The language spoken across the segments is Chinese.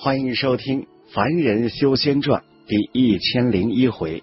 欢迎收听《凡人修仙传》第1001回。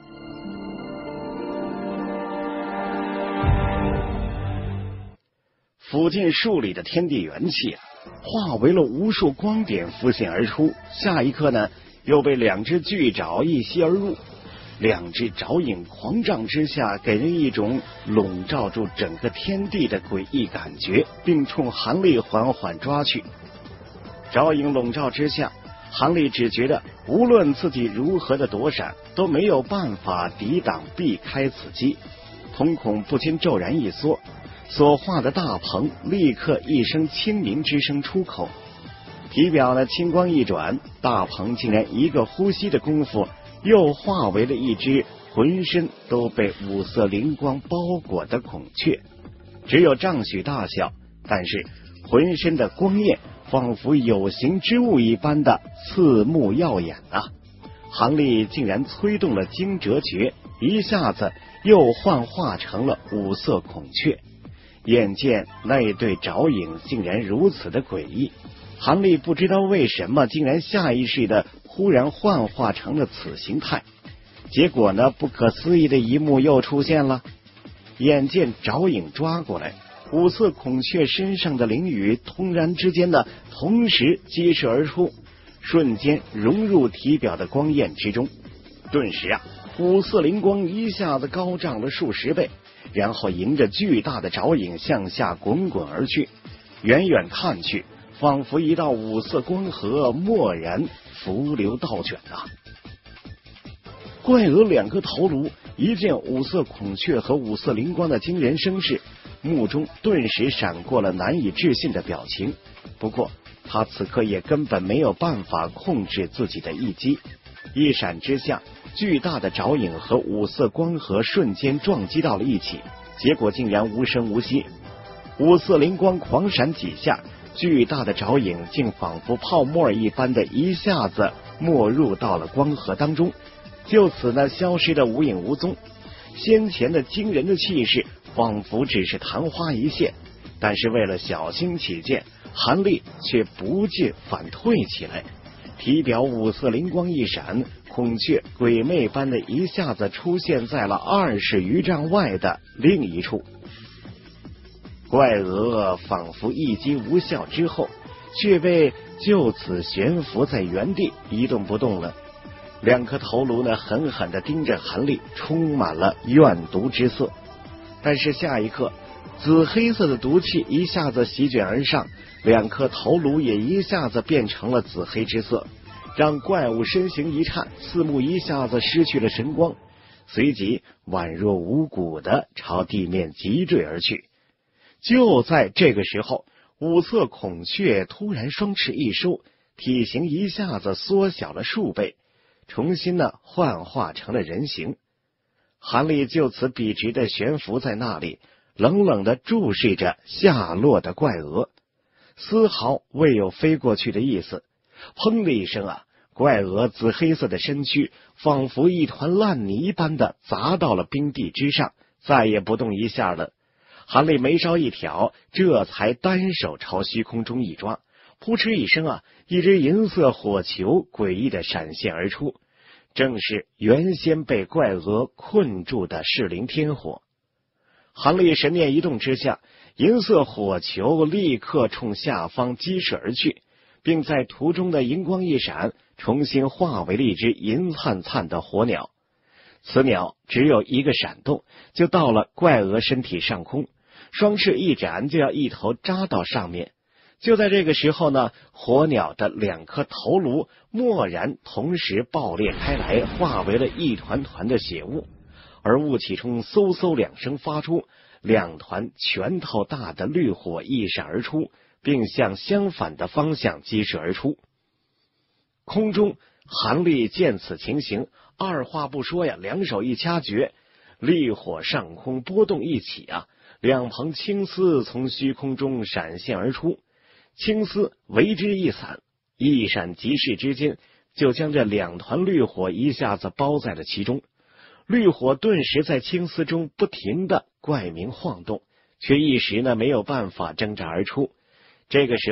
附近数里的天地元气化为了无数光点浮现而出，下一刻呢，又被两只巨爪一吸而入。两只爪影狂涨之下，给人一种笼罩住整个天地的诡异感觉，并冲韩立缓缓抓去。爪影笼罩之下，韩立只觉得无论自己如何的躲闪，都没有办法抵挡避开此击，瞳孔不禁骤然一缩，所化的大鹏立刻一声清鸣之声出口，体表呢青光一转，大鹏竟然一个呼吸的功夫，又化为了一只浑身都被五色灵光包裹的孔雀，只有丈许大小，但是浑身的光焰仿佛有形之物一般的刺目耀眼啊！韩立竟然催动了惊蛰诀，一下子又幻化成了五色孔雀。眼见那对爪影竟然如此的诡异，韩立不知道为什么竟然下意识的忽然幻化成了此形态。结果呢，不可思议的一幕又出现了。眼见爪影抓过来，五色孔雀身上的灵羽突然之间呢，同时激射而出，瞬间融入体表的光焰之中。顿时啊，五色灵光一下子高涨了数十倍，然后迎着巨大的爪影向下滚滚而去。远远看去，仿佛一道五色光河蓦然浮流倒卷啊！怪鹅两颗头颅一见五色孔雀和五色灵光的惊人声势，目中顿时闪过了难以置信的表情。不过他此刻也根本没有办法控制自己的一击，一闪之下，巨大的爪影和五色光河瞬间撞击到了一起，结果竟然无声无息。五色灵光狂闪几下，巨大的爪影竟仿佛泡沫一般的一下子没入到了光河当中，就此呢消失的无影无踪。先前的惊人的气势仿佛只是昙花一现，但是为了小心起见，韩立却不禁反退起来。体表五色灵光一闪，孔雀鬼魅般的一下子出现在了20余丈外的另一处。怪鹅仿佛一击无效之后，却被就此悬浮在原地一动不动了。两颗头颅呢狠狠地盯着韩立，充满了怨毒之色。但是下一刻，紫黑色的毒气一下子席卷而上，两颗头颅也一下子变成了紫黑之色，让怪物身形一颤，四目一下子失去了神光，随即宛若无骨的朝地面急坠而去。就在这个时候，五色孔雀突然双翅一收，体型一下子缩小了数倍，重新呢幻化成了人形。韩立就此笔直的悬浮在那里，冷冷的注视着下落的怪鹅，丝毫未有飞过去的意思。砰的一声啊，怪鹅紫黑色的身躯仿佛一团烂泥般的砸到了冰地之上，再也不动一下了。韩立眉梢一挑，这才单手朝虚空中一抓，扑哧一声啊，一只银色火球诡异的闪现而出，正是原先被怪鹅困住的噬灵天火。韩立神念一动之下，银色火球立刻冲下方激射而去，并在途中的银光一闪，重新化为了一只银灿灿的火鸟。此鸟只有一个闪动，就到了怪鹅身体上空，双翅一展，就要一头扎到上面。就在这个时候呢，火鸟的两颗头颅蓦然同时爆裂开来，化为了一团团的血雾，而雾气中嗖嗖两声发出，两团拳头大的绿火一闪而出，并向相反的方向激射而出。空中韩立见此情形，二话不说呀，两手一掐诀，烈火上空波动一起啊，两蓬青丝从虚空中闪现而出，青丝为之一散，一闪即逝之间，就将这两团绿火一下子包在了其中。绿火顿时在青丝中不停的怪鸣晃动，却一时呢没有办法挣扎而出。这个时候，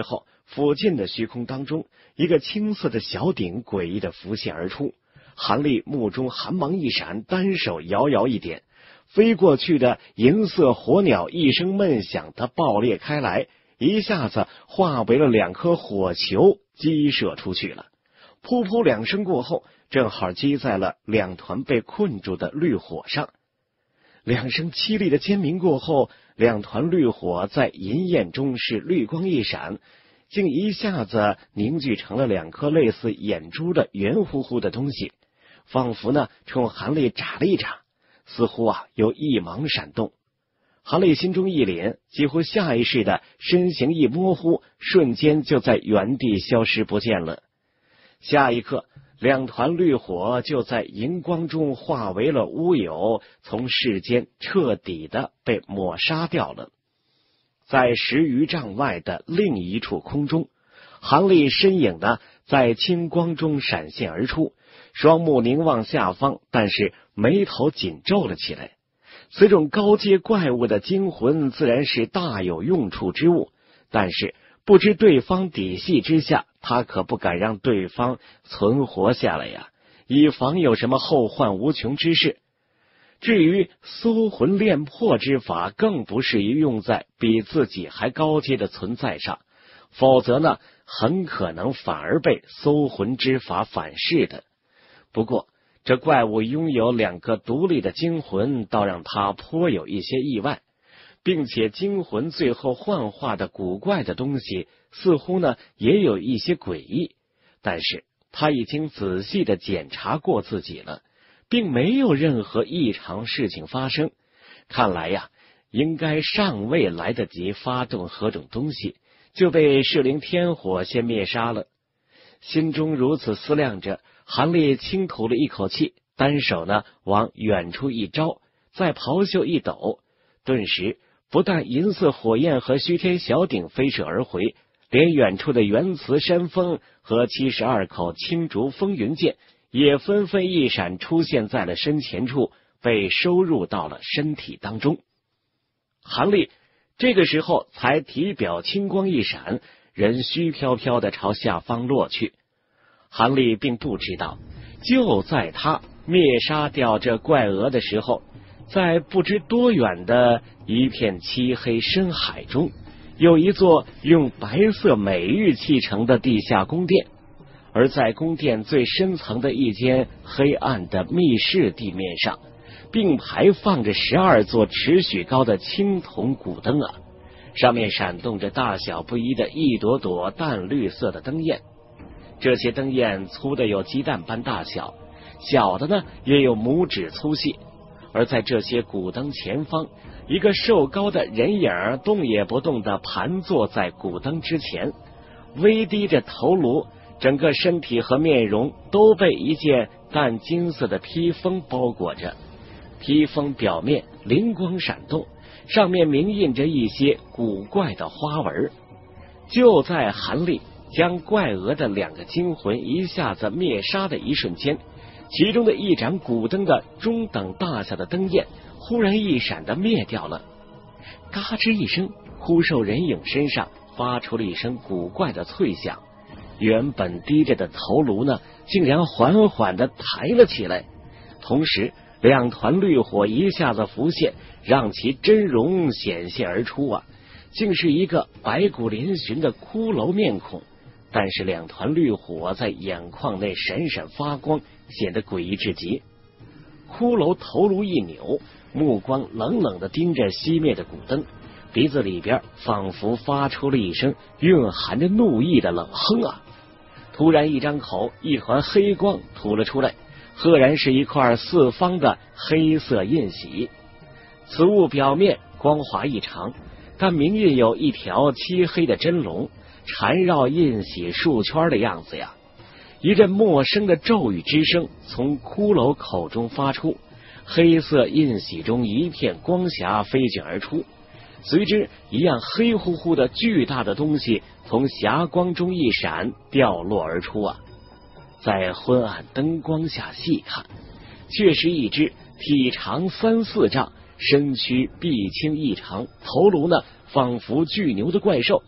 附近的虚空当中，一个青色的小鼎诡异的浮现而出。韩立目中寒芒一闪，单手摇摇一点，飞过去的银色火鸟一声闷响的爆裂开来，一下子化为了2颗火球，击射出去了。噗噗2声过后，正好击在了2团被困住的绿火上。2声凄厉的尖鸣过后，2团绿火在银焰中是绿光一闪，竟一下子凝聚成了2颗类似眼珠的圆乎乎的东西，仿佛呢冲韩立眨了一眨，似乎有一芒闪动。韩立心中一凛，几乎下意识的身形一模糊，瞬间就在原地消失不见了。下一刻，2团绿火就在荧光中化为了乌有，从世间彻底的被抹杀掉了。在10余丈外的另一处空中，韩立身影呢在青光中闪现而出，双目凝望下方，但是眉头紧皱了起来。此种高阶怪物的精魂自然是大有用处之物，但是不知对方底细之下，他可不敢让对方存活下来呀，以防有什么后患无穷之事。至于搜魂炼魄之法，更不适宜用在比自己还高阶的存在上，否则呢，很可能反而被搜魂之法反噬的。不过这怪物拥有2个独立的精魂，倒让他颇有一些意外，并且精魂最后幻化的古怪的东西似乎呢也有一些诡异，但是他已经仔细的检查过自己了，并没有任何异常事情发生。看来呀，应该尚未来得及发动何种东西，就被噬灵天火先灭杀了。心中如此思量着，韩立轻吐了一口气，单手呢往远处一招，再袍袖一抖，顿时不但银色火焰和虚天小鼎飞射而回，连远处的元磁山峰和72口青竹风云剑也纷纷一闪出现在了身前处，被收入到了身体当中。韩立这个时候才体表青光一闪，人虚飘飘的朝下方落去。韩立并不知道，就在他灭杀掉这怪鹅的时候，在不知多远的一片漆黑深海中，有一座用白色美玉砌成的地下宫殿，而在宫殿最深层的一间黑暗的密室地面上，并排放着12座尺许高的青铜古灯上面闪动着大小不一的一朵朵淡绿色的灯焰。这些灯焰粗的有鸡蛋般大小，小的呢也有拇指粗细。而在这些古灯前方，一个瘦高的人影动也不动地盘坐在古灯之前，微低着头颅，整个身体和面容都被一件淡金色的披风包裹着。披风表面灵光闪动，上面明印着一些古怪的花纹。就在韩立将怪鹅的2个精魂一下子灭杀的一瞬间，其中的一盏古灯的中等大小的灯焰忽然一闪的灭掉了。嘎吱一声，枯瘦人影身上发出了一声古怪的脆响，原本低着的头颅呢竟然缓缓的抬了起来，同时2团绿火一下子浮现，让其真容显现而出竟是一个白骨嶙峋的骷髅面孔，但是2团绿火在眼眶内闪闪发光，显得诡异至极。骷髅头颅一扭，目光冷冷地盯着熄灭的古灯，鼻子里边仿佛发出了一声蕴含着怒意的冷哼突然一张口，一团黑光吐了出来，赫然是一块四方的黑色印玺。此物表面光滑异常，但明印有一条漆黑的真龙缠绕印玺数圈的样子呀。一阵陌生的咒语之声从骷髅口中发出，黑色印玺中一片光霞飞卷而出，随之一样黑乎乎的巨大的东西从霞光中一闪掉落而出在昏暗灯光下细看，却是一只体长3、4丈，身躯臂轻异常，头颅呢仿佛巨牛的怪兽。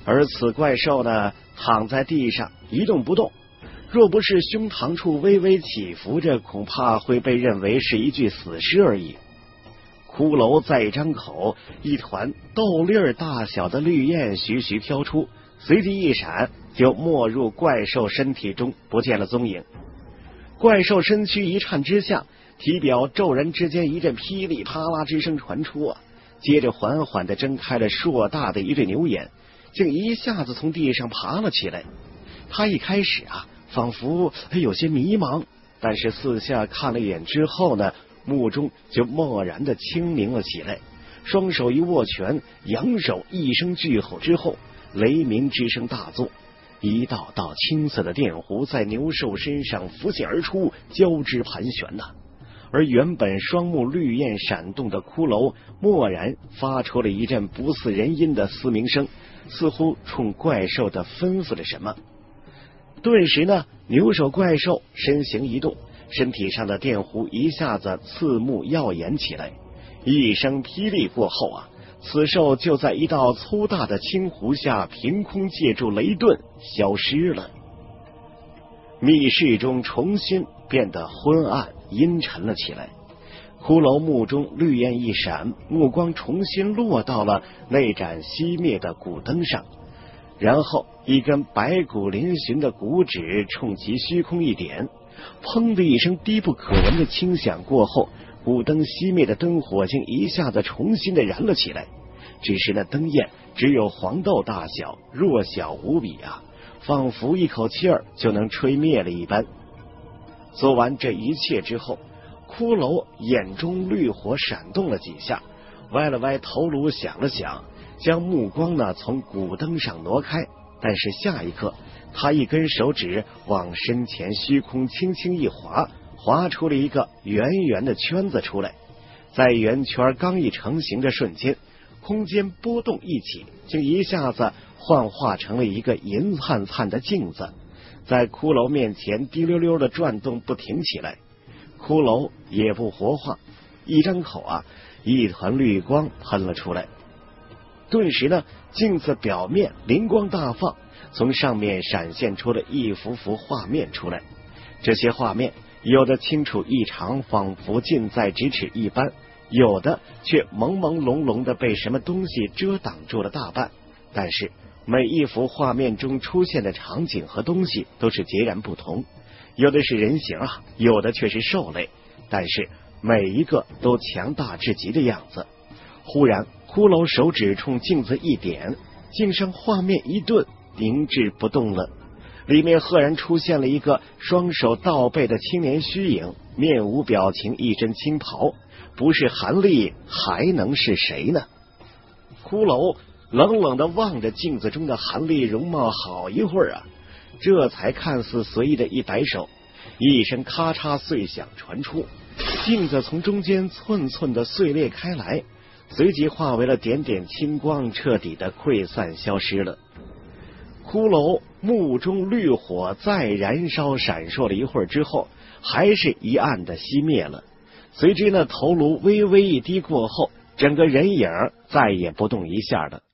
而此怪兽呢，躺在地上一动不动，若不是胸膛处微微起伏着，恐怕会被认为是一具死尸而已。骷髅再张口，一团豆粒儿大小的绿焰徐徐飘出，随即一闪，就没入怪兽身体中，不见了踪影。怪兽身躯一颤之下，体表骤然之间一阵噼里啪啦之声传出啊，接着缓缓地睁开了硕大的一对牛眼，竟一下子从地上爬了起来。他一开始啊，仿佛有些迷茫，但是四下看了一眼之后呢，目中就蓦然的清明了起来，双手一握拳，扬手一声巨吼之后，雷鸣之声大作，一道道青色的电弧在牛兽身上浮现而出，交织盘旋呐。而原本双目绿焰闪动的骷髅，蓦然发出了一阵不似人音的嘶鸣声，似乎冲怪兽的吩咐着什么。顿时呢，牛首怪兽身形一动，身体上的电弧一下子刺目耀眼起来，一声霹雳过后啊，此兽就在一道粗大的青弧下凭空借助雷遁消失了。密室中重新变得昏暗阴沉了起来，骷髅目中绿焰一闪，目光重新落到了那盏熄灭的古灯上，然后一根白骨嶙峋的骨指冲其虚空一点，砰的一声低不可闻的轻响过后，古灯熄灭的灯火竟一下子重新的燃了起来，只是那灯焰只有黄豆大小，弱小无比啊，仿佛一口气儿就能吹灭了一般。做完这一切之后，骷髅眼中绿火闪动了几下，歪了歪头颅想了想，将目光呢从古灯上挪开，但是下一刻他一根手指往身前虚空轻轻一划，划出了一个圆圆的圈子出来，在圆圈刚一成型的瞬间，空间波动一起，竟一下子幻化成了一个银灿灿的镜子，在骷髅面前滴溜溜的转动不停起来。骷髅也不活化，一张口啊，一团绿光喷了出来。顿时呢，镜子表面灵光大放，从上面闪现出了一幅幅画面出来。这些画面有的清楚异常，仿佛近在咫尺一般，有的却朦朦胧胧的被什么东西遮挡住了大半，但是每一幅画面中出现的场景和东西都是截然不同，有的是人形啊，有的却是兽类，但是每一个都强大至极的样子。忽然骷髅手指冲镜子一点，镜上画面一顿，凝滞不动了，里面赫然出现了一个双手倒背的青年虚影，面无表情，一身青袍，不是韩立还能是谁呢？骷髅冷冷地望着镜子中的韩立容貌好一会儿啊，这才看似随意的一摆手，一声咔嚓碎响传出，镜子从中间寸寸的碎裂开来，随即化为了点点青光，彻底的溃散消失了。骷髅目中绿火再燃烧闪烁了一会儿之后，还是一暗的熄灭了，随之呢，头颅微微一低过后，整个人影再也不动一下了。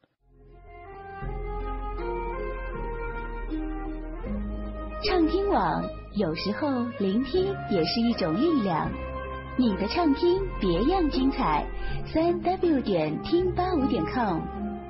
畅听网，有时候聆听也是一种力量。你的畅听别样精彩，3w 点听85.com。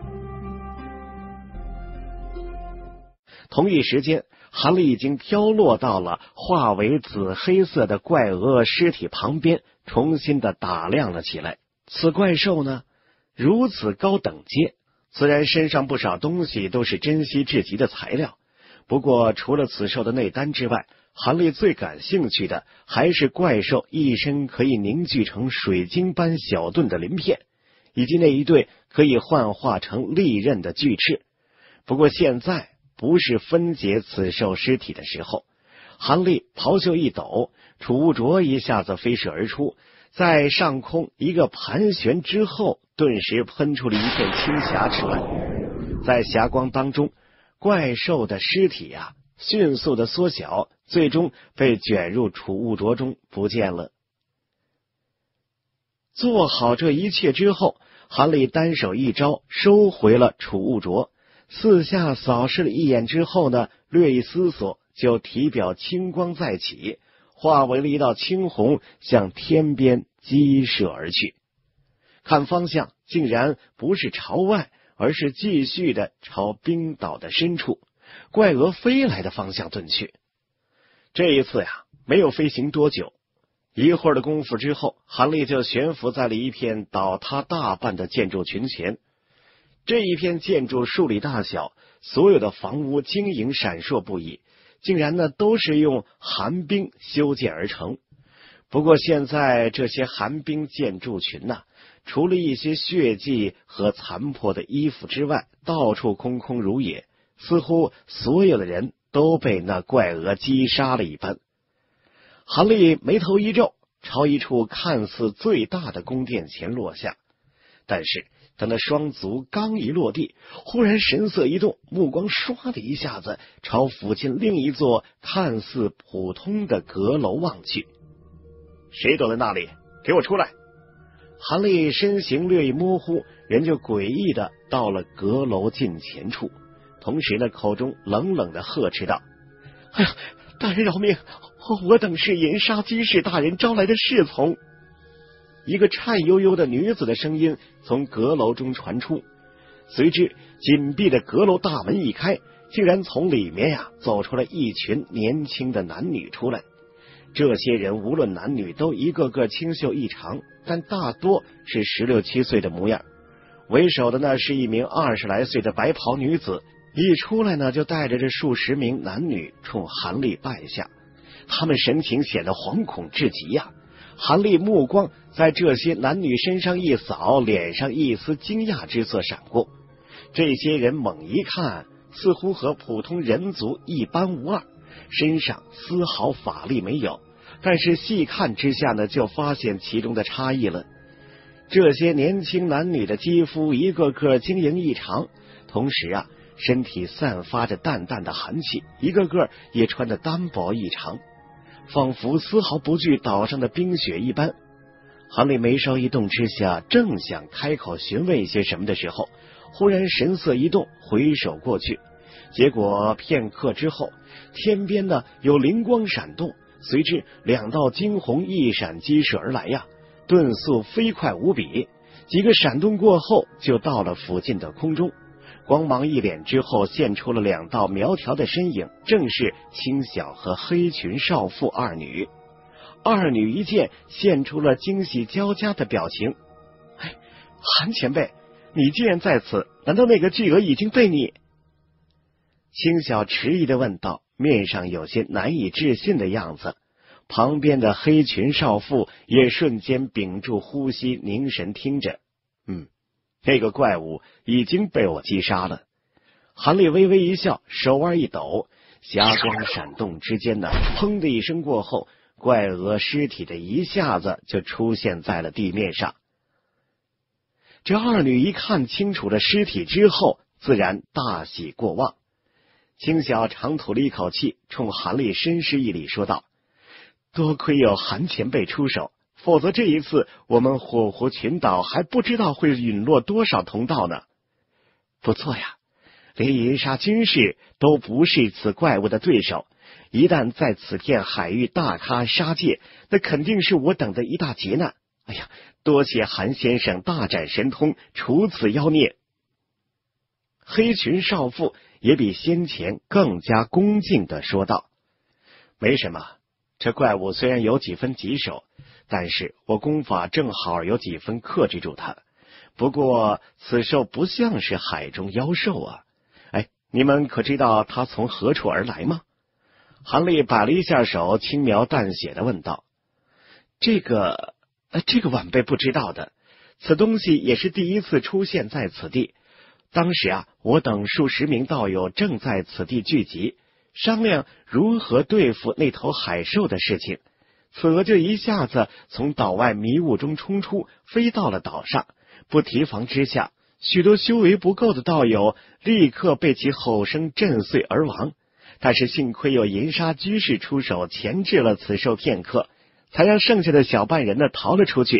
同一时间，韩立已经飘落到了化为紫黑色的怪鹅尸体旁边，重新的打量了起来。此怪兽呢，如此高等阶，自然身上不少东西都是珍稀至极的材料。不过除了此兽的内丹之外，韩立最感兴趣的还是怪兽一身可以凝聚成水晶般小盾的鳞片，以及那一对可以幻化成利刃的巨翅。不过现在不是分解此兽尸体的时候。韩立袍袖一抖，储物镯一下子飞射而出，在上空一个盘旋之后，顿时喷出了一片青霞出来。在霞光当中，怪兽的尸体啊迅速的缩小，最终被卷入储物镯中不见了。做好这一切之后，韩立单手一招收回了储物镯， 四下扫视了一眼之后呢，略一思索，就体表青光再起，化为了一道青红，向天边激射而去。看方向，竟然不是朝外，而是继续的朝冰岛的深处，怪鹅飞来的方向遁去。这一次呀，没有飞行多久，一会儿的功夫之后，韩立就悬浮在了一片倒塌大半的建筑群前。这一片建筑数里大小，所有的房屋晶莹闪烁不已，竟然呢都是用寒冰修建而成。不过现在这些寒冰建筑群呢，除了一些血迹和残破的衣服之外，到处空空如也，似乎所有的人都被那怪鹅击杀了一般。韩立眉头一皱，朝一处看似最大的宫殿前落下，但是他那双足刚一落地，忽然神色一动，目光唰的一下子朝附近另一座看似普通的阁楼望去。谁躲在那里？给我出来！韩立身形略一模糊，人就诡异的到了阁楼近前处，同时呢口中冷冷的呵斥道：哎呀，大人饶命，我等是银沙居士大人招来的侍从。一个颤悠悠的女子的声音从阁楼中传出，随之紧闭的阁楼大门一开，竟然从里面走出了一群年轻的男女出来。这些人无论男女都一个个清秀异常，但大多是16、17岁的模样。为首的呢是一名20来岁的白袍女子，一出来呢就带着这数十名男女冲韩立拜下，他们神情显得惶恐至极呀。韩立目光在这些男女身上一扫，脸上一丝惊讶之色闪过。这些人猛一看，似乎和普通人族一般无二，身上丝毫法力没有，但是细看之下呢，就发现其中的差异了。这些年轻男女的肌肤一个个晶莹异常，同时身体散发着淡淡的寒气，一个个也穿得单薄异常，仿佛丝毫不惧岛上的冰雪一般。韩立眉梢一动之下，正想开口询问一些什么的时候，忽然神色一动，回首过去，结果片刻之后，天边呢有灵光闪动，随之2道惊鸿一闪激射而来遁速飞快无比，几个闪动过后就到了附近的空中。光芒一敛之后，现出了2道苗条的身影，正是青晓和黑裙少妇2女。2女一见，现出了惊喜交加的表情。哎，韩前辈，你既然在此，难道那个巨鹅已经被你？青晓迟疑的问道，面上有些难以置信的样子。旁边的黑裙少妇也瞬间屏住呼吸，凝神听着。那个怪物已经被我击杀了。韩立微微一笑，手腕一抖，霞光闪动之间呢，砰的一声过后，怪鹅尸体的一下子就出现在了地面上。这2女一看清楚了尸体之后，自然大喜过望。青晓长吐了一口气，冲韩立深施一礼，说道：多亏有韩前辈出手，否则这一次我们火狐群岛还不知道会陨落多少同道呢。不错呀，连银沙军士都不是此怪物的对手，一旦在此片海域大咖杀戒，那肯定是我等的一大劫难。哎呀，多谢韩先生大展神通，除此妖孽。黑裙少妇也比先前更加恭敬地说道：没什么，这怪物虽然有几分棘手，但是我功法正好有几分克制住它。不过此兽不像是海中妖兽啊。哎，你们可知道它从何处而来吗？韩立摆了一下手，轻描淡写的问道：这个晚辈不知道的，此东西也是第一次出现在此地。当时我等数十名道友正在此地聚集，商量如何对付那头海兽的事情。此鹅就一下子从岛外迷雾中冲出，飞到了岛上。不提防之下，许多修为不够的道友立刻被其吼声震碎而亡。但是幸亏有银沙居士出手钳制了此兽片刻，才让剩下的小半人逃了出去。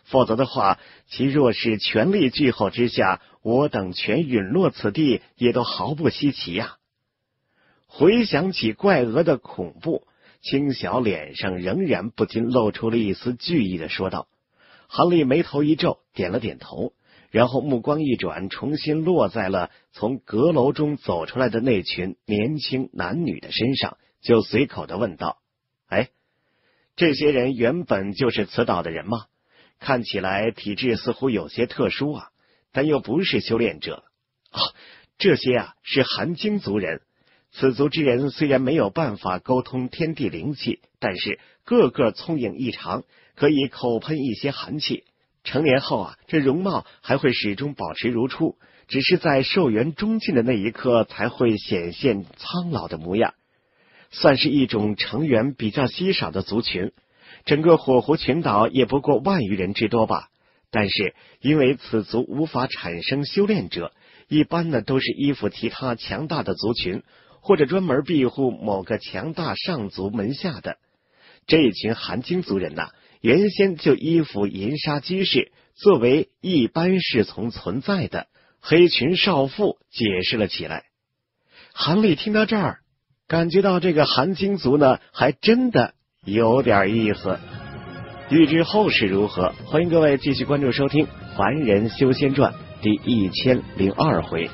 否则的话，其若是全力拒后之下，我等全陨落此地，也都毫不稀奇呀。回想起怪鹅的恐怖，青晓脸上仍然不禁露出了一丝惧意的说道。韩立眉头一皱，点了点头，然后目光一转，重新落在了从阁楼中走出来的那群年轻男女的身上，就随口的问道：哎，这些人原本就是此岛的人吗？看起来体质似乎有些特殊啊，但又不是修炼者。这些是寒精族人。此族之人虽然没有办法沟通天地灵气，但是个个聪颖异常，可以口喷一些寒气。成年后这容貌还会始终保持如初，只是在寿元终尽的那一刻才会显现苍老的模样，算是一种成员比较稀少的族群。整个火狐群岛也不过万余人之多吧，但是因为此族无法产生修炼者，一般呢都是依附其他强大的族群，或者专门庇护某个强大上族门下的。这一群寒精族人原先就依附银沙居士，作为一般侍从存在的。黑裙少妇解释了起来。韩立听到这儿，感觉到这个寒精族呢，还真的有点意思。欲知后事如何，欢迎各位继续关注收听《凡人修仙传》第1002回。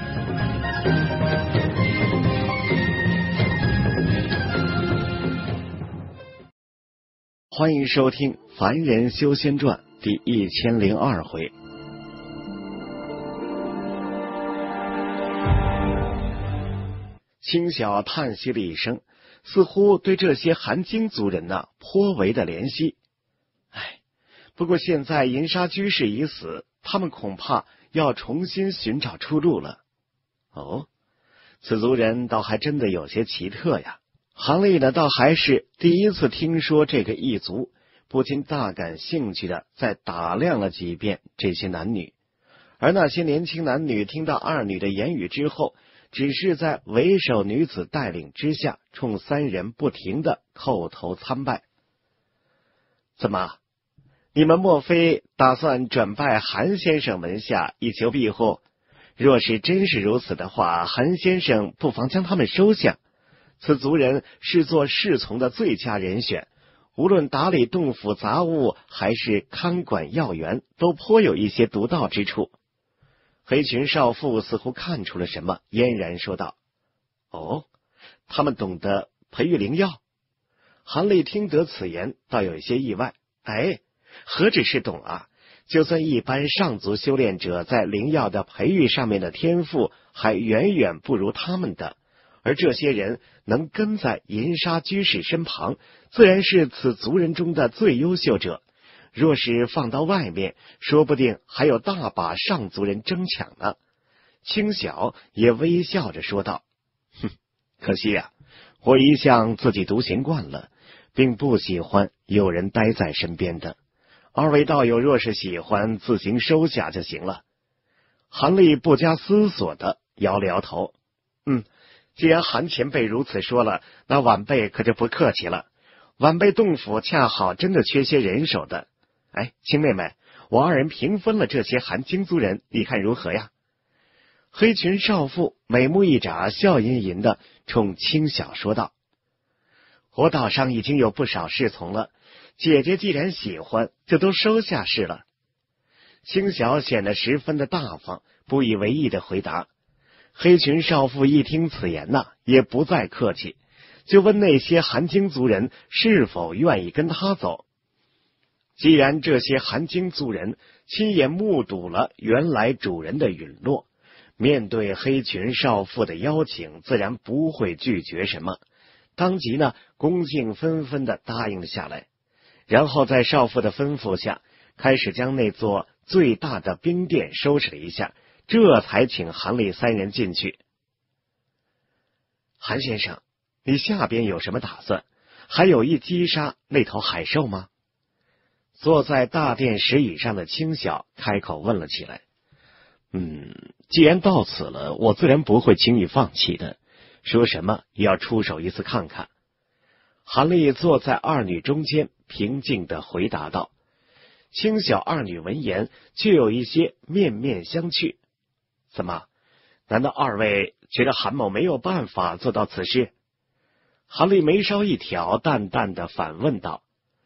欢迎收听《凡人修仙传》第1002回。青晓叹息了一声，似乎对这些寒精族人颇为的怜惜。不过现在银沙居士已死，他们恐怕要重新寻找出路了。此族人倒还真的有些奇特呀。韩立呢，倒还是第一次听说这个异族，不禁大感兴趣的再打量了几遍这些男女。而那些年轻男女听到二女的言语之后，只是在为首女子带领之下，冲三人不停的叩头参拜。怎么，你们莫非打算转拜韩先生门下以求庇护？若是真是如此的话，韩先生不妨将他们收下。此族人是做侍从的最佳人选，无论打理洞府杂物还是看管药园，都颇有一些独到之处。黑裙少妇似乎看出了什么，嫣然说道：他们懂得培育灵药？韩立听得此言，倒有一些意外。何止是懂啊，就算一般上族修炼者在灵药的培育上面的天赋，还远远不如他们的。而这些人能跟在银沙居士身旁，自然是此族人中的最优秀者。若是放到外面，说不定还有大把上族人争抢呢。青晓也微笑着说道：可惜我一向自己独行惯了，并不喜欢有人待在身边的。二位道友若是喜欢，自行收下就行了。韩立不加思索的摇了摇头。既然韩前辈如此说了，那晚辈可就不客气了。晚辈洞府恰好真的缺些人手的。青妹妹，我二人平分了这些寒精族人，你看如何呀？黑裙少妇美目一眨，笑吟吟的冲青晓说道：我岛上已经有不少侍从了，姐姐既然喜欢，就都收下是了。青晓显得十分的大方，不以为意的回答。黑裙少妇一听此言也不再客气，就问那些寒精族人是否愿意跟他走。既然这些寒精族人亲眼目睹了原来主人的陨落，面对黑裙少妇的邀请，自然不会拒绝什么，当即恭敬纷纷的答应了下来。然后在少妇的吩咐下，开始将那座最大的冰殿收拾了一下，这才请韩立三人进去。韩先生，你下边有什么打算？还有意击杀那头海兽吗？坐在大殿石椅上的青晓开口问了起来。既然到此了，我自然不会轻易放弃的，说什么也要出手一次看看。韩立坐在二女中间，平静地回答道。 青小二女闻言，却有一些面面相觑。怎么？难道二位觉得韩某没有办法做到此事？韩立眉梢一挑，淡淡的反问道：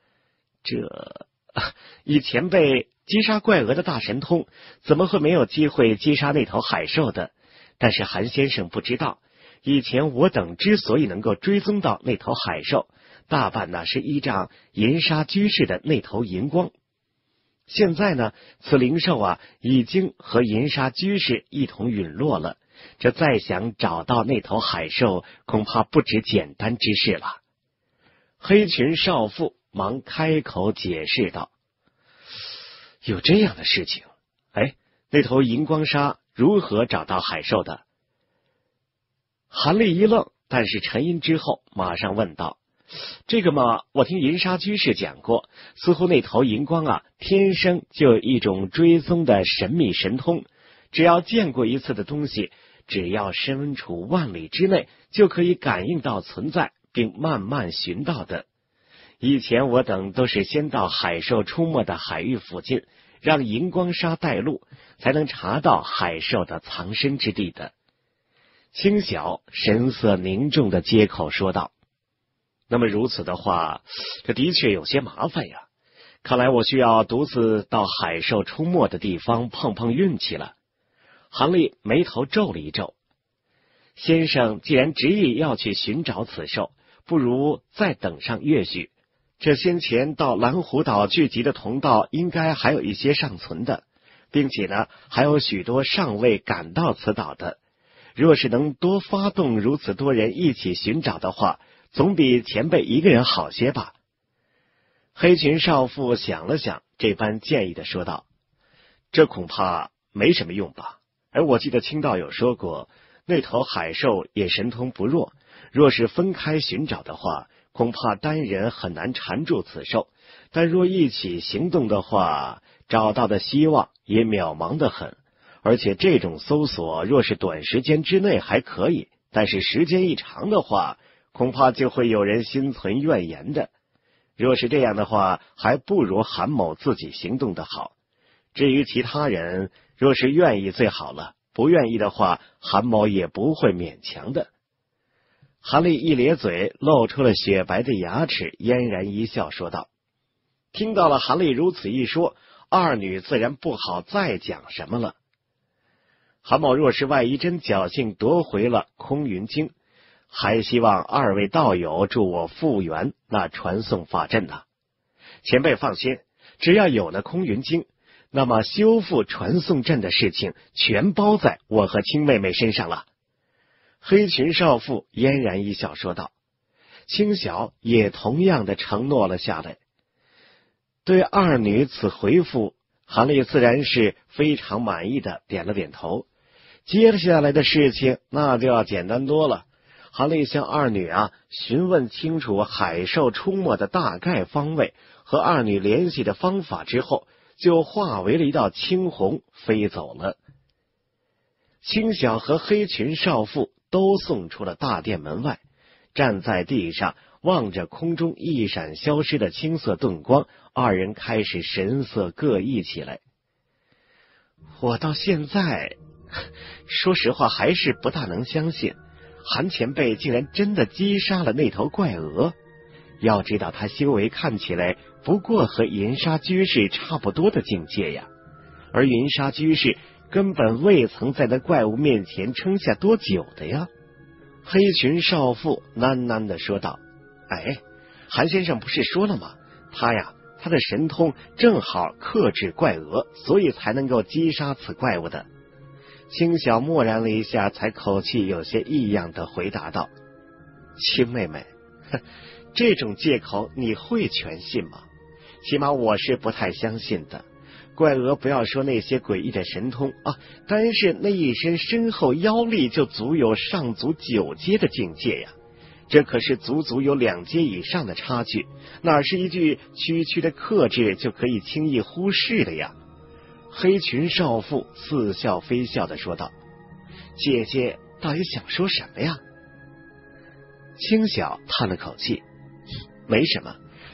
以前辈击杀怪鹅的大神通，怎么会没有机会击杀那头海兽的？但是韩先生不知道，以前我等之所以能够追踪到那头海兽，大半呢是依仗银沙居士的那头银光。现在呢，此灵兽已经和银沙居士一同陨落了，这再想找到那头海兽，恐怕不止简单之事了。黑裙少妇忙开口解释道：有这样的事情？那头银光鲨如何找到海兽的？韩立一愣，但是沉吟之后马上问道：这个嘛，我听银沙居士讲过，似乎那头银光天生就有一种追踪的神秘神通，只要见过一次的东西，只要身处万里之内，就可以感应到存在，并慢慢寻到的。以前我等都是先到海兽出没的海域附近，让银光鲨带路，才能查到海兽的藏身之地的。青晓神色凝重的接口说道：那么如此的话，这的确有些麻烦呀。看来我需要独自到海兽出没的地方碰碰运气了。韩立眉头皱了一皱：先生既然执意要去寻找此兽，不如再等上月许。这先前到蓝湖岛聚集的同道应该还有一些尚存的，并且呢，还有许多尚未赶到此岛的。若是能多发动如此多人一起寻找的话，总比前辈一个人好些吧。黑裙少妇想了想，这般建议的说道：这恐怕没什么用吧。而我记得清道有说过，那头海兽也神通不弱，若是分开寻找的话，恐怕单人很难缠住此兽，但若一起行动的话，找到的希望也渺茫得很。而且这种搜索若是短时间之内还可以，但是时间一长的话，恐怕就会有人心存怨言的。若是这样的话，还不如韩某自己行动的好。至于其他人，若是愿意最好了，不愿意的话，韩某也不会勉强的。韩立一咧嘴，露出了雪白的牙齿，嫣然一笑说道。听到了韩立如此一说，二女自然不好再讲什么了。韩某若是万一真侥幸夺回了空云经，还希望二位道友助我复原那传送法阵呢。前辈放心，只要有了空云经，那么修复传送阵的事情全包在我和青妹妹身上了。黑裙少妇嫣然一笑说道。青晓也同样的承诺了下来。对二女此回复，韩立自然是非常满意的点了点头。接下来的事情那就要简单多了。韩立向二女询问清楚海兽出没的大概方位和二女联系的方法之后，就化为了一道青虹飞走了。青晓和黑裙少妇都送出了大殿门外，站在地上望着空中一闪消失的青色盾光，二人开始神色各异起来。我到现在说实话还是不大能相信韩前辈竟然真的击杀了那头怪鹅。要知道他修为看起来不过和银沙居士差不多的境界呀，而银沙居士根本未曾在那怪物面前撑下多久的呀。黑裙少妇喃喃地说道：韩先生不是说了吗？他的神通正好克制怪鹅，所以才能够击杀此怪物的。青晓默然了一下，才口气有些异样的回答道：青妹妹，这种借口你会全信吗？起码我是不太相信的。怪鹅不要说那些诡异的神通单是那一身深厚腰力就足有上足9阶的境界呀，这可是足足有2阶以上的差距，哪是一句区区的克制就可以轻易忽视的呀。黑裙少妇似笑非笑的说道：姐姐到底想说什么呀？青晓叹了口气：没什么，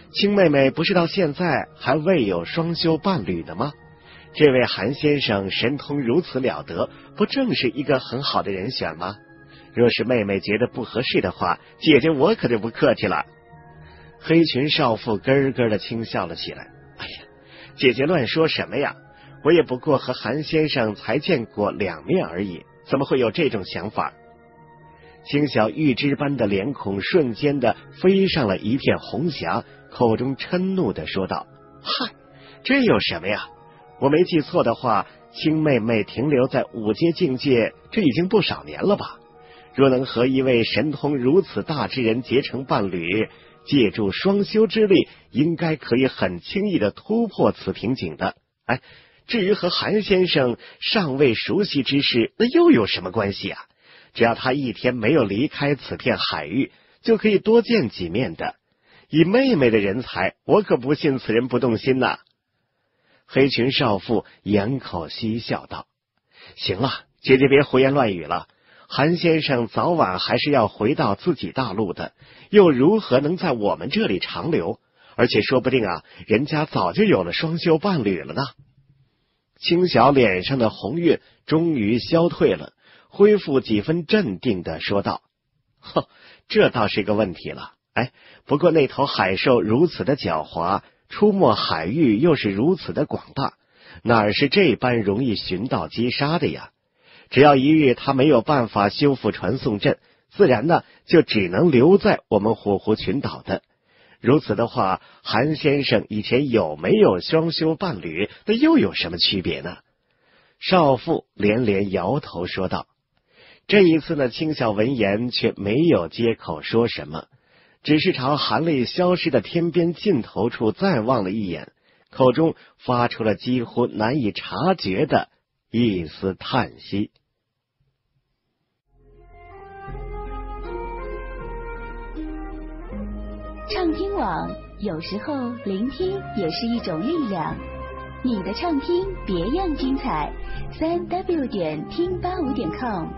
青妹妹不是到现在还未有双修伴侣的吗？这位韩先生神通如此了得，不正是一个很好的人选吗？若是妹妹觉得不合适的话，姐姐我可就不客气了。黑裙少妇咯咯的轻笑了起来。哎呀，姐姐乱说什么呀？我也不过和韩先生才见过2面而已，怎么会有这种想法？青晓玉枝般的脸孔瞬间的飞上了一片红霞，口中嗔怒的说道：嗨，这有什么呀？我没记错的话，青妹妹停留在5阶境界，这已经不少年了吧？若能和一位神通如此大之人结成伴侣，借助双修之力，应该可以很轻易的突破此瓶颈的。哎，至于和韩先生尚未熟悉之事，那又有什么关系啊？只要他一天没有离开此片海域，就可以多见几面的。以妹妹的人才，我可不信此人不动心呐。黑裙少妇掩口嬉笑道：行了，姐姐别胡言乱语了。韩先生早晚还是要回到自己大陆的，又如何能在我们这里长留？而且说不定啊，人家早就有了双修伴侣了呢。青晓脸上的红晕终于消退了，恢复几分镇定的说道：哼，这倒是个问题了。哎，不过那头海兽如此的狡猾，出没海域又是如此的广大，哪是这般容易寻到击杀的呀？只要一日他没有办法修复传送阵，自然呢就只能留在我们火狐群岛的。如此的话，韩先生以前有没有双修伴侣，那又有什么区别呢？少妇连连摇头说道。这一次呢，青晓闻言却没有接口说什么，只是朝韩泪消失的天边尽头处再望了一眼，口中发出了几乎难以察觉的一丝叹息。 畅听网，有时候聆听也是一种力量。你的畅听别样精彩，3w 点听85点 com。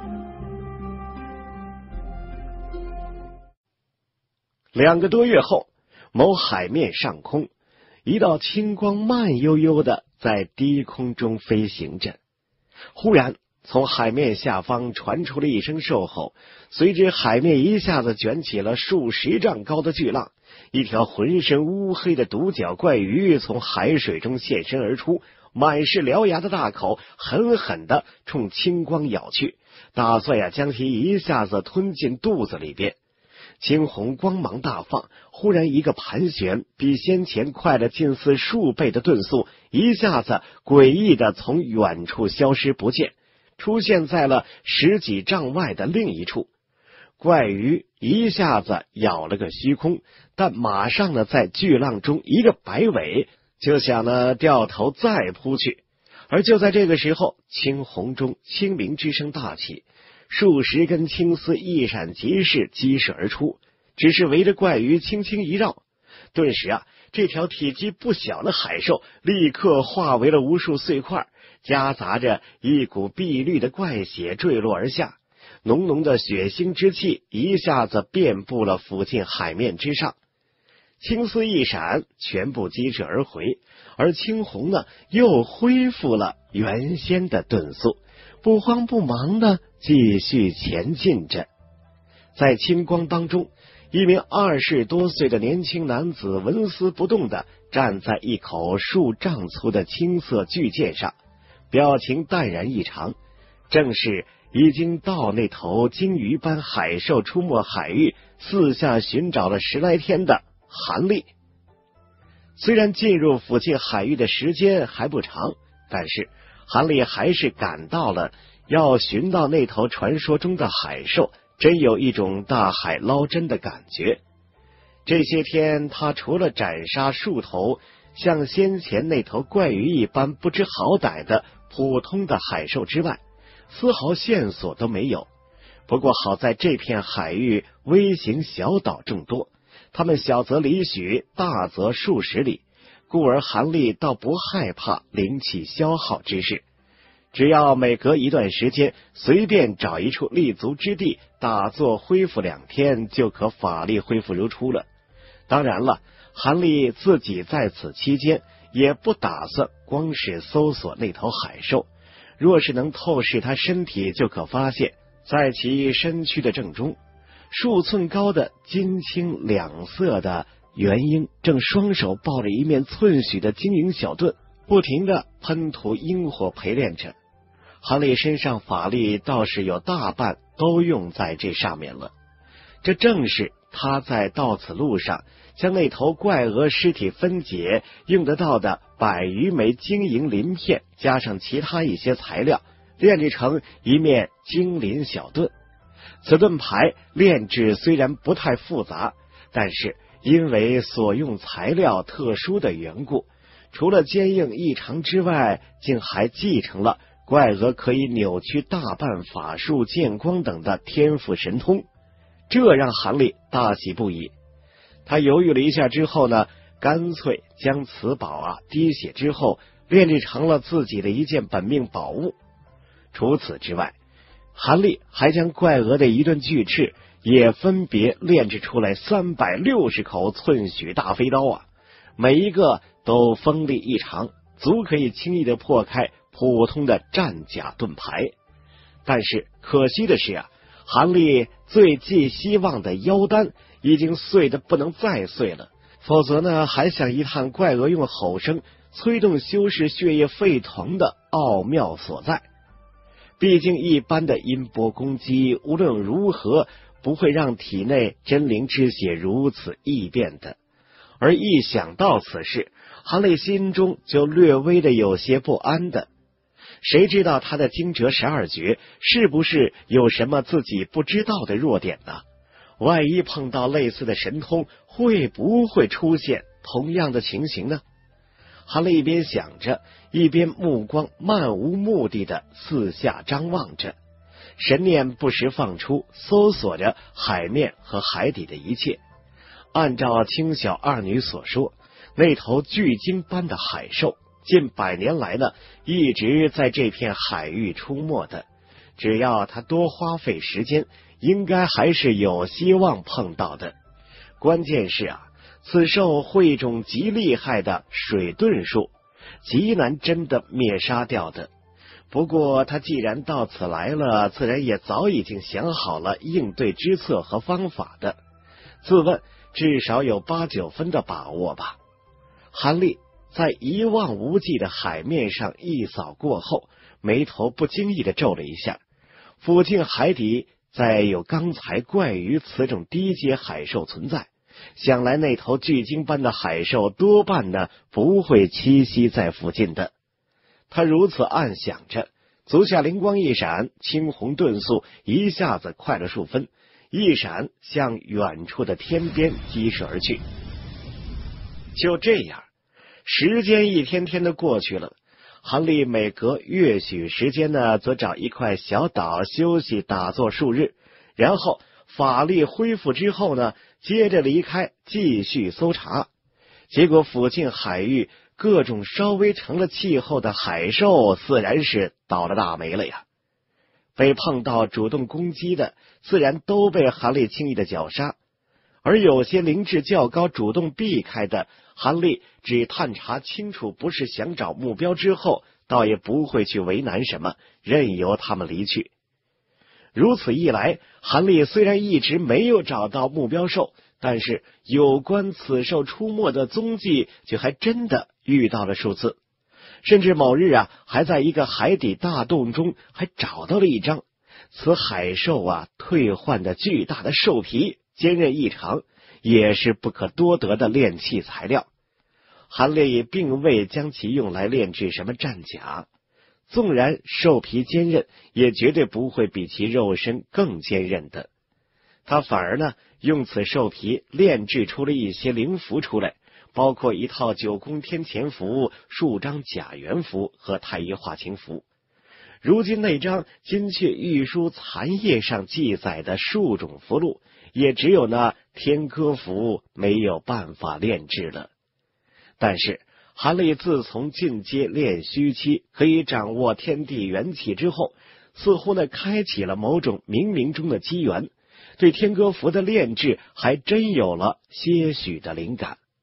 2个多月后，某海面上空，一道青光慢悠悠的在低空中飞行着。忽然从海面下方传出了一声兽吼，随之海面一下子卷起了数十丈高的巨浪，一条浑身乌黑的独角怪鱼从海水中现身而出，满是獠牙的大口狠狠地冲青光咬去，打算将其一下子吞进肚子里边。青红光芒大放，忽然一个盘旋，比先前快了近似数倍的遁速，一下子诡异的从远处消失不见，出现在了10几丈外的另一处。怪鱼一下子咬了个虚空，但马上呢在巨浪中一个摆尾，就想呢掉头再扑去。而就在这个时候，青红中清明之声大起，数十根青丝一闪即逝，激射而出，只是围着怪鱼轻轻一绕，顿时啊，这条体积不小的海兽立刻化为了无数碎块，夹杂着一股碧绿的怪血坠落而下，浓浓的血腥之气一下子遍布了附近海面之上。青丝一闪，全部击射而回，而青红呢又恢复了原先的遁速，不慌不忙的继续前进着。在青光当中，一名20多岁的年轻男子纹丝不动地站在一口数丈粗的青色巨舰上，表情淡然异常，正是已经到那头鲸鱼般海兽出没海域四下寻找了10来天的韩立。虽然进入附近海域的时间还不长，但是韩立还是赶到了，要寻到那头传说中的海兽，真有一种大海捞针的感觉。这些天他除了斩杀数头像先前那头怪鱼一般不知好歹的普通的海兽之外，丝毫线索都没有。不过好在这片海域微型小岛众多，他们小则里许，大则数十里，故而韩立倒不害怕灵气消耗之事。只要每隔一段时间随便找一处立足之地打坐恢复2天，就可法力恢复如初了。当然了， 韩立自己在此期间也不打算光是搜索那头海兽，若是能透视他身体，就可发现在其身躯的正中，数寸高的金青两色的元婴正双手抱着一面寸许的晶莹小盾，不停地喷吐阴火陪练着。韩立身上法力倒是有大半都用在这上面了，这正是他在到此路上将那头怪鹅尸体分解用得到的100余枚晶莹鳞片，加上其他一些材料，炼制成一面精灵小盾。此盾牌炼制虽然不太复杂，但是因为所用材料特殊的缘故，除了坚硬异常之外，竟还继承了怪鹅可以扭曲大半法术、见光等的天赋神通，这让韩立大喜不已。他犹豫了一下之后呢，干脆将此宝滴血之后炼制成了自己的一件本命宝物。除此之外，韩立还将怪鹅的一顿巨翅也分别炼制出来360口寸许大飞刀每一个都锋利异常，足可以轻易的破开普通的战甲盾牌。但是可惜的是韩立最寄希望的妖丹已经碎得不能再碎了，否则呢，还想一探怪鹅用吼声催动修饰血液沸腾的奥妙所在。毕竟一般的音波攻击无论如何不会让体内真灵之血如此异变的，而一想到此事，韩立心中就略微的有些不安的。谁知道他的惊蛰12诀是不是有什么自己不知道的弱点呢？万一碰到类似的神通，会不会出现同样的情形呢？韩立一边想着，一边目光漫无目的的四下张望着，神念不时放出，搜索着海面和海底的一切。按照青小二女所说，那头巨鲸般的海兽近100年来呢，一直在这片海域出没的，只要他多花费时间，应该还是有希望碰到的。关键是此兽会一种极厉害的水遁术，极难真的灭杀掉的。不过他既然到此来了，自然也早已经想好了应对之策和方法的，自问至少有8、9分的把握吧。韩立在一望无际的海面上一扫过后，眉头不经意地皱了一下。附近海底再有刚才怪鱼此种低阶海兽存在，想来那头巨鲸般的海兽多半呢不会栖息在附近的。他如此暗想着，足下灵光一闪，青红遁速一下子快了数分，一闪向远处的天边激射而去。就这样，时间一天天的过去了，韩立每隔月许时间呢，则找一块小岛休息打坐数日，然后法力恢复之后呢，接着离开继续搜查。结果附近海域各种稍微成了气候的海兽自然是倒了大霉了呀。被碰到主动攻击的自然都被韩立轻易的绞杀，而有些灵智较高主动避开的，韩立只探查清楚不是想找目标之后，倒也不会去为难什么，任由他们离去。如此一来，韩立虽然一直没有找到目标兽，但是有关此兽出没的踪迹却还真的遇到了数次，甚至某日还在一个海底大洞中还找到了一张此海兽退换的巨大的兽皮，坚韧异常，也是不可多得的炼器材料。韩立并未将其用来炼制什么战甲，纵然兽皮坚韧，也绝对不会比其肉身更坚韧的。他反而呢，用此兽皮炼制出了一些灵符出来，包括一套9宫天前符、数张假元符和太乙化情符。如今那张金阙玉书残页上记载的数种符箓，也只有那天歌符没有办法炼制了。但是韩立自从进阶炼虚期，可以掌握天地元气之后，似乎呢开启了某种冥冥中的机缘，对天歌符的炼制还真有了些许的灵感。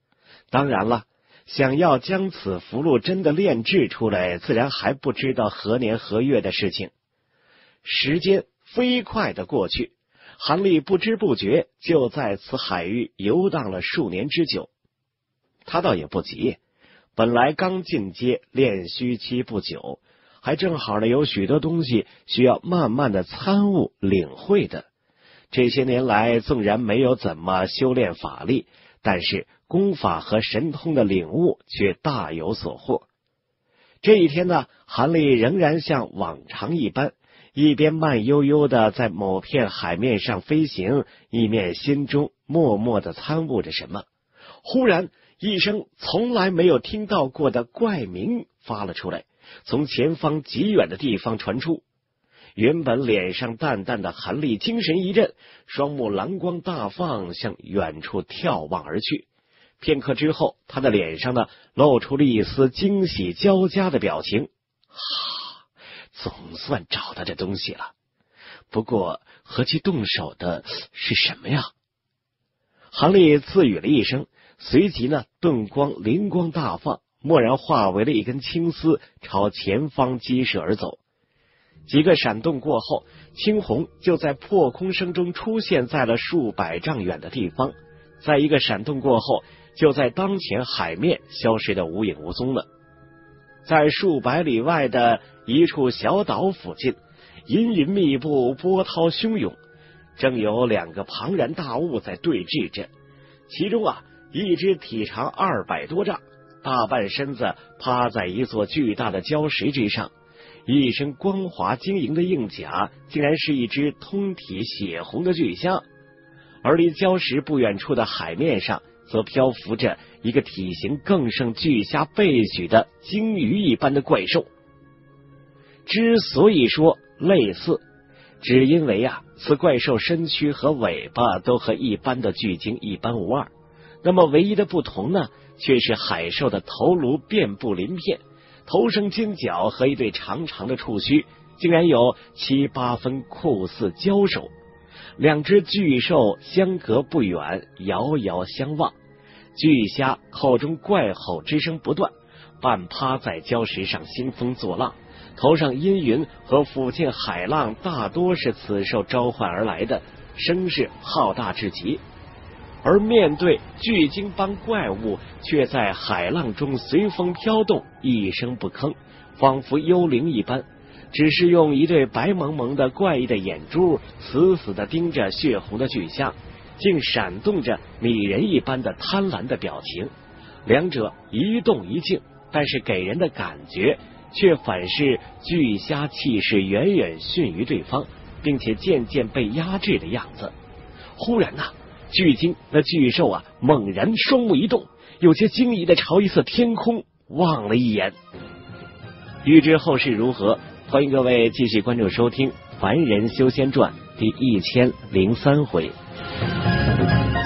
当然了，想要将此符箓真的炼制出来，自然还不知道何年何月的事情。时间飞快的过去，韩立不知不觉就在此海域游荡了数年之久。他倒也不急，本来刚进阶炼虚期不久，还正好呢有许多东西需要慢慢的参悟领会的。这些年来纵然没有怎么修炼法力，但是功法和神通的领悟却大有所获。这一天呢，韩立仍然像往常一般，一边慢悠悠的在某片海面上飞行，一面心中默默的参悟着什么。忽然一声从来没有听到过的怪鸣发了出来，从前方极远的地方传出。原本脸上淡淡的韩立精神一振，双目蓝光大放，向远处眺望而去。片刻之后，他的脸上呢露出了一丝惊喜交加的表情。总算找到这东西了，不过和其动手的是什么呀？韩立自语了一声，随即呢盾光灵光大放，蓦然化为了一根青丝，朝前方激射而走。几个闪动过后，青红就在破空声中出现在了数百丈远的地方，在一个闪动过后，就在当前海面消失得无影无踪了。在数百里外的一处小岛附近，阴云密布，波涛汹涌，正有两个庞然大物在对峙着。其中一只体长200多丈，大半身子趴在一座巨大的礁石之上，一身光滑晶莹的硬甲，竟然是一只通体血红的巨虾。而离礁石不远处的海面上，则漂浮着一个体型更胜巨虾倍许的鲸鱼一般的怪兽。之所以说类似，只因为此怪兽身躯和尾巴都和一般的巨鲸一般无二，那么唯一的不同呢，却是海兽的头颅遍布鳞片，头生尖角和一对长长的触须，竟然有7、8分酷似交手。两只巨兽相隔不远，遥遥相望。巨虾口中怪吼之声不断，半趴在礁石上兴风作浪，头上阴云和附近海浪大多是此兽召唤而来的，声势浩大至极。而面对巨鲸般怪物，却在海浪中随风飘动，一声不吭，仿佛幽灵一般，只是用一对白蒙蒙的怪异的眼珠死死地盯着血红的巨虾，竟闪动着拟人一般的贪婪的表情。两者一动一静，但是给人的感觉却反是巨虾气势远远逊于对方，并且渐渐被压制的样子。忽然巨鲸那巨兽猛然双目一动，有些惊疑的朝一侧天空望了一眼。欲知后事如何，欢迎各位继续关注收听《凡人修仙传》第1003回。